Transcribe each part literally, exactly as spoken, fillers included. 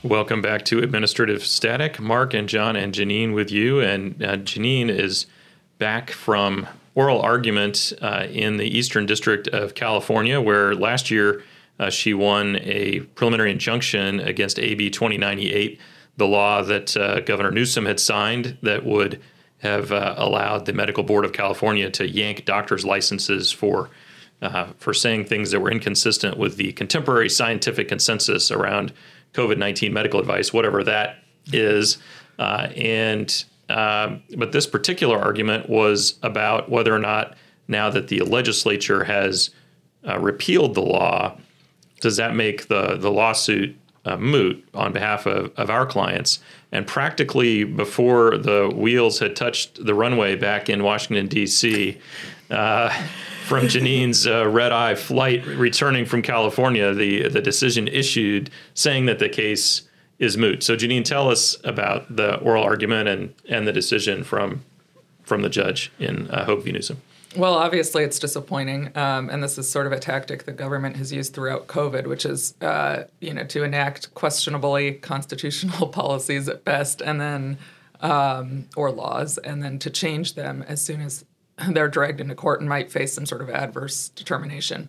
Welcome back to Administrative Static. Mark and John and Janine with you. And uh, Janine is back from oral argument uh, in the Eastern District of California, where last year uh, she won a preliminary injunction against A B twenty ninety-eight, the law that uh, Governor Newsom had signed that would have uh, allowed the Medical Board of California to yank doctors' licenses for uh, for saying things that were inconsistent with the contemporary scientific consensus around COVID nineteen medical advice, whatever that is. Uh, and um, but this particular argument was about whether or not, now that the legislature has uh, repealed the law, does that make the, the lawsuit uh, moot on behalf of, of our clients? And practically before the wheels had touched the runway back in Washington, D C, uh, from Janine's uh, red-eye flight returning from California, the the decision issued saying that the case is moot. So, Janine, tell us about the oral argument and, and the decision from from the judge in uh, Hope v. Newsom. Well, obviously, it's disappointing, um, and this is sort of a tactic the government has used throughout COVID, which is, uh, you know, to enact questionably constitutional policies at best, and then um, or laws, and then to change them as soon as they're dragged into court and might face some sort of adverse determination.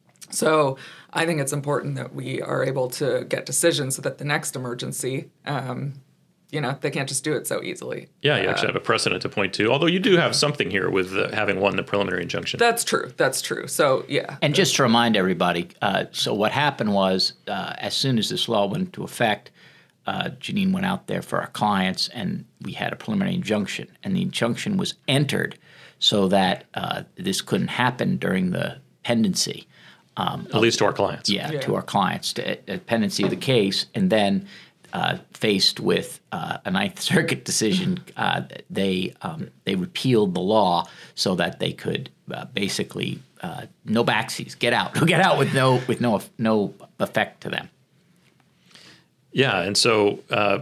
So I think it's important that we are able to get decisions so that the next emergency, um, you know, they can't just do it so easily. Yeah, you actually uh, have a precedent to point to, although you do have something here with uh, having won the preliminary injunction. That's true. That's true. So, yeah. And just to remind everybody, uh, so what happened was uh, as soon as this law went into effect, uh, Janine went out there for our clients, and we had a preliminary injunction, and the injunction was entered so that uh, this couldn't happen during the pendency. Um, At least to our clients. Yeah, yeah. to our clients, to uh, pendency of the case. And then uh, faced with uh, a Ninth Circuit decision, uh, they um, they repealed the law so that they could uh, basically uh, no backsies, get out, get out with no with no no effect to them. Yeah, and so uh,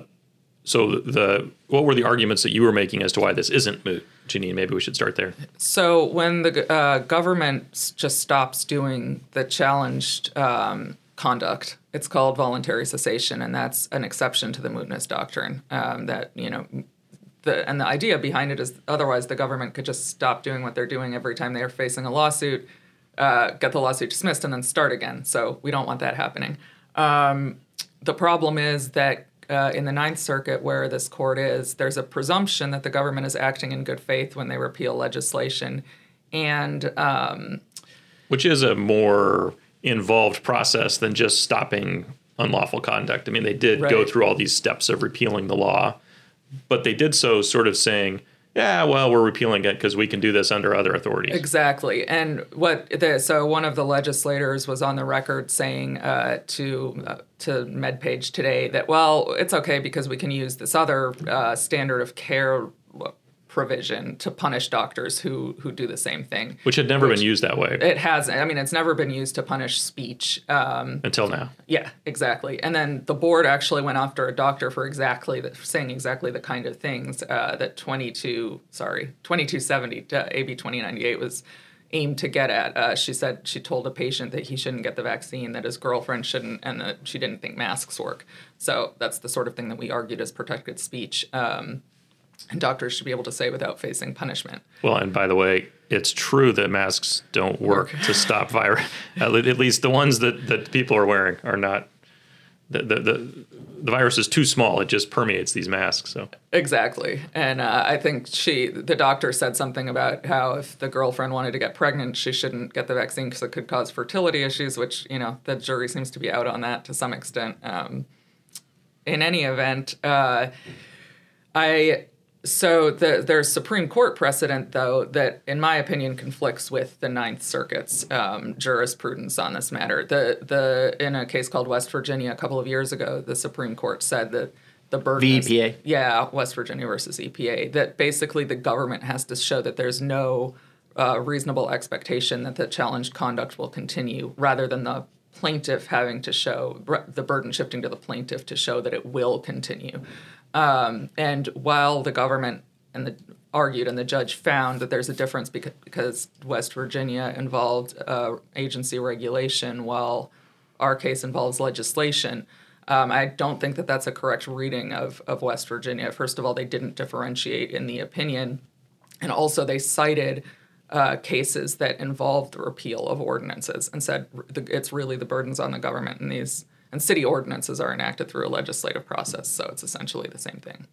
so the what were the arguments that you were making as to why this isn't moot? Janine, maybe we should start there. So when the uh, government just stops doing the challenged um, conduct, it's called voluntary cessation, and that's an exception to the mootness doctrine. Um, that you know, the and the idea behind it is otherwise the government could just stop doing what they're doing every time they are facing a lawsuit, uh, get the lawsuit dismissed, and then start again. So we don't want that happening. Um, the problem is that. Uh, in the Ninth Circuit, where this court is, there's a presumption that the government is acting in good faith when they repeal legislation. And um, which is a more involved process than just stopping unlawful conduct. I mean, they did right. go through all these steps of repealing the law, but they did so sort of saying, yeah, well, we're repealing it because we can do this under other authorities. Exactly. And what the, so one of the legislators was on the record saying uh, to uh, to MedPage today that, well, it's okay because we can use this other uh, standard of care provision to punish doctors who who do the same thing. Which had never which been used that way. It hasn't. I mean, it's never been used to punish speech. Um, Until now. Yeah, exactly. And then the board actually went after a doctor for exactly the, saying exactly the kind of things uh, that twenty-two, sorry, twenty-two seventy, uh, A B twenty ninety-eight was aimed to get at. Uh, she said she told a patient that he shouldn't get the vaccine, that his girlfriend shouldn't, and that she didn't think masks work. So that's the sort of thing that we argued as protected speech. Um, And doctors should be able to say without facing punishment. Well, and by the way, it's true that masks don't work to stop virus. At least the ones that, that people are wearing are not. The, the the the virus is too small; it just permeates these masks. So exactly, and uh, I think she, the doctor, said something about how if the girlfriend wanted to get pregnant, she shouldn't get the vaccine because it could cause fertility issues. Which, you know, the jury seems to be out on that to some extent. Um, in any event, uh, I. So the, there's Supreme Court precedent, though, that, in my opinion, conflicts with the Ninth Circuit's um, jurisprudence on this matter. The the in a case called West Virginia a couple of years ago, the Supreme Court said that the burden V E is, P A? Yeah, West Virginia versus E P A, that basically the government has to show that there's no uh, reasonable expectation that the challenged conduct will continue, rather than the plaintiff having to show, the burden shifting to the plaintiff to show that it will continue. Um, and while the government and the argued and the judge found that there's a difference because, because West Virginia involved uh, agency regulation while our case involves legislation, Um, I don't think that that's a correct reading of, of West Virginia. First of all, they didn't differentiate in the opinion. And also they cited uh, cases that involved the repeal of ordinances and said it's really the burdens on the government, and these and city ordinances are enacted through a legislative process, so it's essentially the same thing.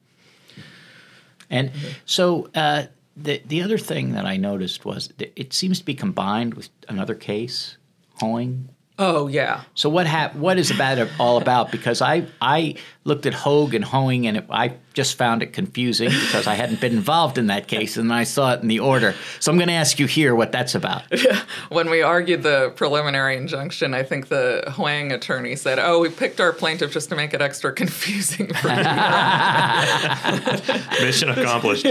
And so uh, the the other thing that I noticed was that it seems to be combined with another case, Hoeing. Oh, yeah. So what hap- What is that all about? Because I, I looked at Hogue and Hoeing, and it, I just found it confusing because I hadn't been involved in that case, and I saw it in the order. So I'm going to ask you here what that's about. When we argued the preliminary injunction, I think the Hoeing attorney said, oh, we picked our plaintiff just to make it extra confusing for you. Mission accomplished.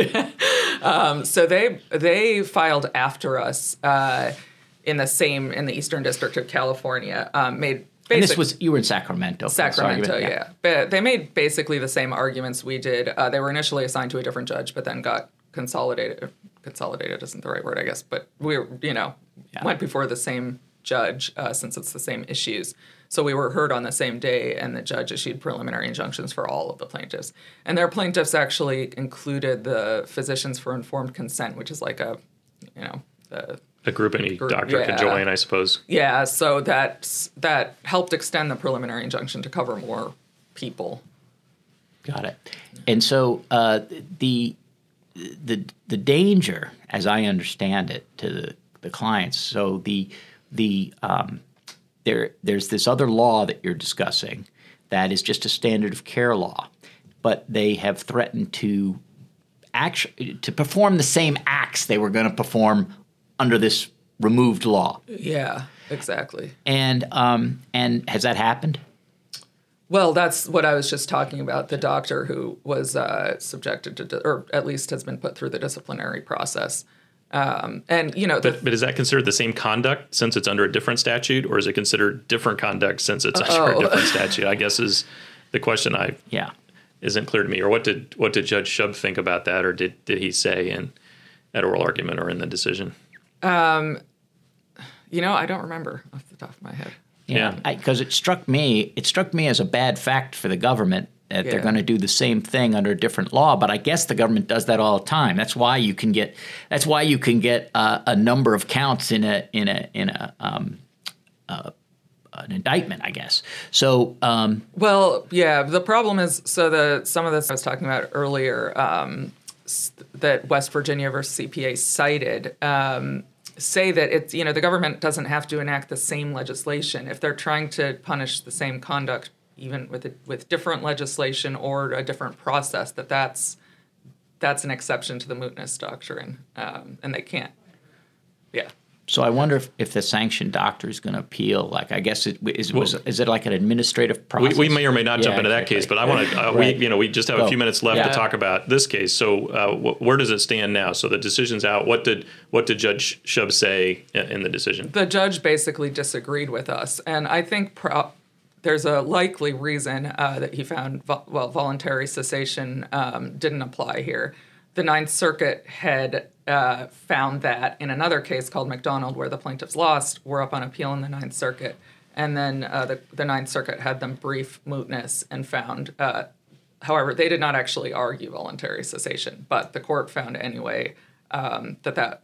um, so they they filed after us uh, in the same, in the Eastern District of California, um, made basic, and this was, you were in Sacramento. Sacramento, yeah. yeah. But they made basically the same arguments we did. Uh, they were initially assigned to a different judge, but then got consolidated. Consolidated isn't the right word, I guess, but we were, you know, yeah. went before the same judge uh, since it's the same issues. So we were heard on the same day, and the judge issued preliminary injunctions for all of the plaintiffs. And their plaintiffs actually included the Physicians for Informed Consent, which is like a, you know, the a group any group, doctor yeah. can join, I suppose. Yeah, so that that helped extend the preliminary injunction to cover more people. Got it. And so uh, the the the danger, as I understand it, to the, the clients. So the the um, there there's this other law that you're discussing that is just a standard of care law, but they have threatened to actually to perform the same acts they were going to perform under this removed law. Yeah, exactly. And um, and has that happened? Well, that's what I was just talking about. The doctor who was uh, subjected to, or at least has been put through the disciplinary process. Um, and, you know. The, but, but is that considered the same conduct since it's under a different statute, or is it considered different conduct since it's under oh. a different statute? I guess is the question I yeah. isn't clear to me. Or what did what did Judge Shub think about that, or did, did he say in at oral argument or in the decision? Um, you know, I don't remember off the top of my head. Yeah, because it struck me. It struck me as a bad fact for the government that yeah. they're going to do the same thing under a different law. But I guess the government does that all the time. That's why you can get. That's why you can get uh, a number of counts in a in a in a um, uh, an indictment, I guess. So. Um, well, yeah. The problem is so the some of this I was talking about earlier um, that West Virginia versus C P A cited. Um, say that it's, you know, the government doesn't have to enact the same legislation. If they're trying to punish the same conduct, even with a, with different legislation or a different process, that that's, that's an exception to the mootness doctrine, um, and they can't. Yeah. So I wonder if, if the sanctioned doctor is going to appeal. Like, I guess it is. Was, is it like an administrative process? We, we may or may not yeah, jump into that exactly. case, but I want to. Uh, right. We you know we just have Go. a few minutes left yeah. to talk about this case. So uh, wh- where does it stand now? So the decision's out. What did what did Judge Shub say in, in the decision? The judge basically disagreed with us, and I think pro- there's a likely reason uh, that he found vo- well voluntary cessation um, didn't apply here. The Ninth Circuit had uh, found that in another case called McDonald, where the plaintiffs lost, were up on appeal in the Ninth Circuit. And then uh, the, the Ninth Circuit had them brief mootness and found, uh, however, they did not actually argue voluntary cessation, but the court found anyway um, that, that,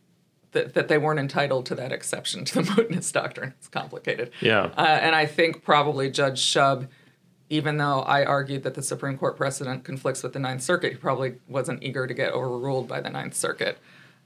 that that they weren't entitled to that exception to the mootness doctrine. It's complicated. Yeah. Uh, and I think probably Judge Shub, even though I argued that the Supreme Court precedent conflicts with the Ninth Circuit, he probably wasn't eager to get overruled by the Ninth Circuit.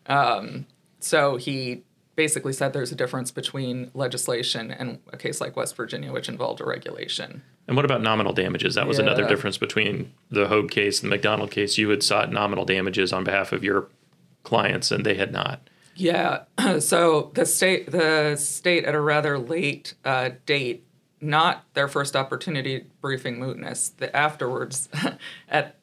Um, so he basically said there's a difference between legislation and a case like West Virginia, which involved a regulation. And what about nominal damages? That was Yeah. another difference between the Hogue case and the McDonald case. You had sought nominal damages on behalf of your clients, and they had not. Yeah. So the state, the state at a rather late uh, date, not their first opportunity briefing mootness, the afterwards, at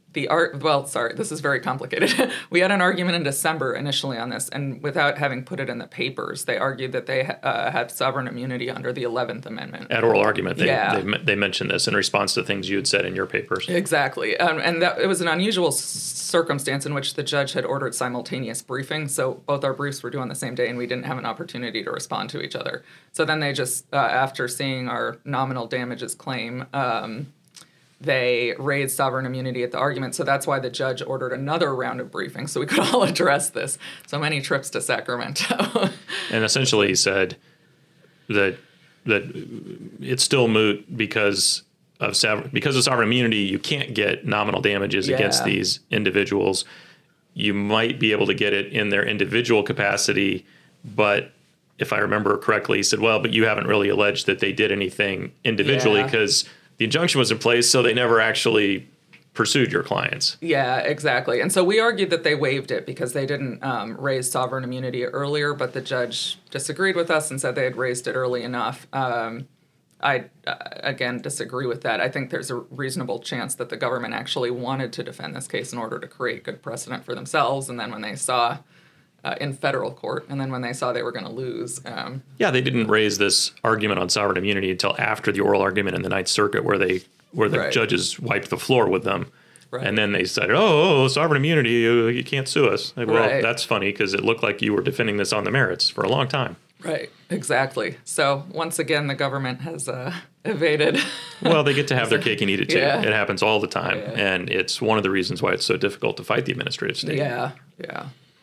the art, well, sorry, this is very complicated. We had an argument in December initially on this, and without having put it in the papers, they argued that they uh, had sovereign immunity under the eleventh Amendment. At oral argument, they, yeah. they they mentioned this in response to things you had said in your papers. Exactly. Um, and that, it was an unusual s- circumstance in which the judge had ordered simultaneous briefing, so both our briefs were due on the same day, and we didn't have an opportunity to respond to each other. So then they just, uh, after seeing our nominal damages claim, um, they raised sovereign immunity at the argument. So that's why the judge ordered another round of briefings so we could all address this. So many trips to Sacramento. And essentially he said that that it's still moot because of because of sovereign immunity. You can't get nominal damages yeah. against these individuals. You might be able to get it in their individual capacity, but if I remember correctly, he said, well, but you haven't really alleged that they did anything individually because yeah. the injunction was in place, so they never actually pursued your clients. Yeah, exactly. And so we argued that they waived it because they didn't um, raise sovereign immunity earlier, but the judge disagreed with us and said they had raised it early enough. Um, I, uh, again, disagree with that. I think there's a reasonable chance that the government actually wanted to defend this case in order to create good precedent for themselves, and then when they saw uh, in federal court, and then when they saw they were going to lose. Um, yeah, they didn't raise this argument on sovereign immunity until after the oral argument in the Ninth Circuit, where they where the right. judges wiped the floor with them. Right. And then they said, oh, oh sovereign immunity, you, you can't sue us. Like, well, right. that's funny because it looked like you were defending this on the merits for a long time. Right, exactly. So once again, the government has uh, evaded. Well, they get to have their cake and eat it too. Yeah. It happens all the time. Yeah. And it's one of the reasons why it's so difficult to fight the administrative state. Yeah, yeah.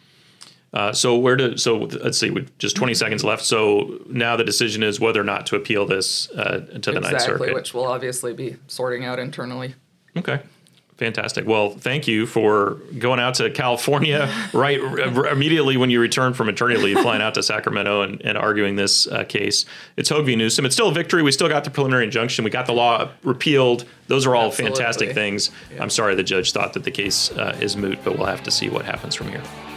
Uh, so where do so let's see, with just twenty seconds left. So now the decision is whether or not to appeal this uh, to the Ninth Circuit. Exactly, which we'll obviously be sorting out internally. Okay. Fantastic. Well, thank you for going out to California right r- immediately when you return from maternity leave, flying out to Sacramento and, and arguing this uh, case. It's Hogue v. Newsom. It's still a victory. We still got the preliminary injunction. We got the law repealed. Those are all Absolutely. fantastic things. Yeah. I'm sorry the judge thought that the case uh, is moot, but we'll have to see what happens from here.